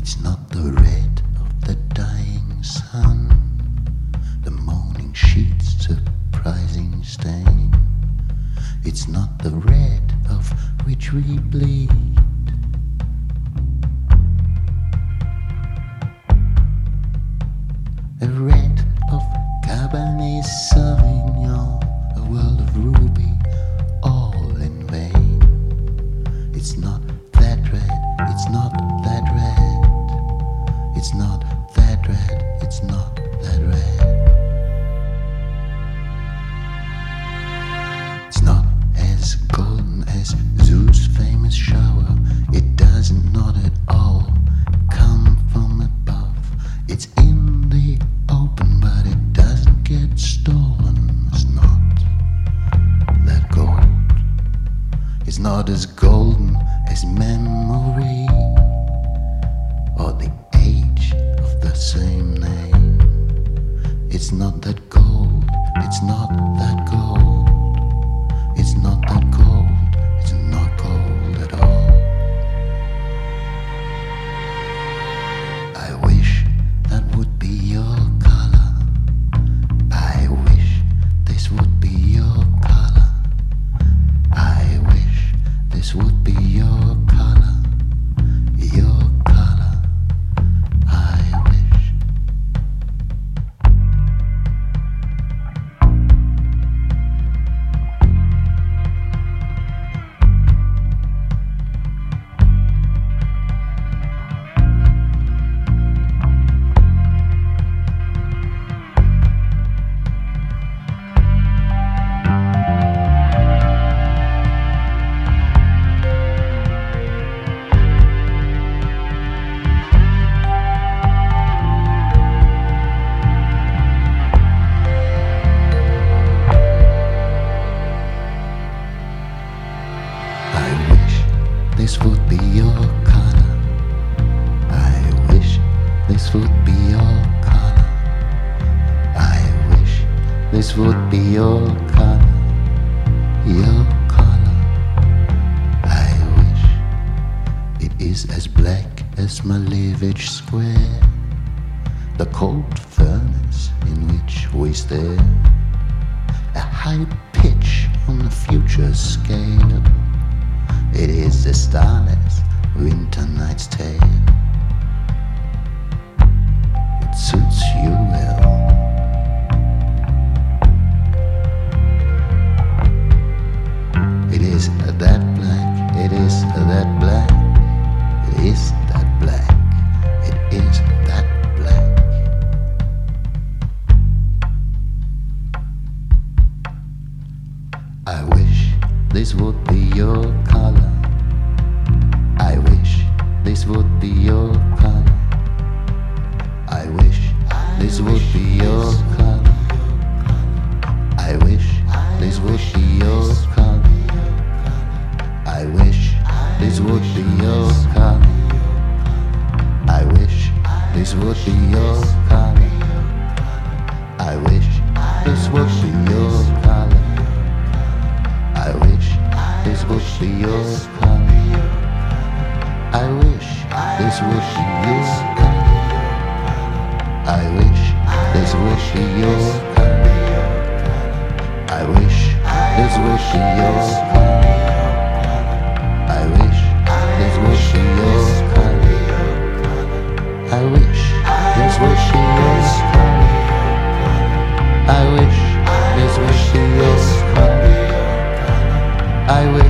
It's not the red of the dying sun, the moaning sheet's surprising stain. It's not the red of which we bleed. A red of Cabernet Sauvignon, a world of ruby, all in vain. It's not that red, it's not that red. It's not that red, it's not that red. It's not as golden as Zeus' famous shower. It doesn't not at all come from above. It's in the open, but it doesn't get stolen. It's not that gold. It's not as golden as memory or the age of the same name. It's not that gold. It's not that gold. It's not that gold. It's not gold at all. I wish that would be your color. I wish this would be your color. I wish this would be your color. Your color. I wish. This would be your color. I wish this would be your color. I wish this would be your color. Your color. I wish it is as black as Malevich Square, the cold furnace in which we stare, a high pitch on the future scale. It is the starless winter night's tale. It suits you well. It is that black. It is that black. It is that black. It is that black. I wish this would be your color. I wish this would be your color. I wish this would be your color. I wish this would be your color. I wish this would be your color. I wish this would be your color. I wish this would be your color. I wish this would be your color. I wish this would be your color. I wish this would be your color. I wish this would be your color. I wish this would be your color. I wish this would be your color. I wish this would be your color. I wish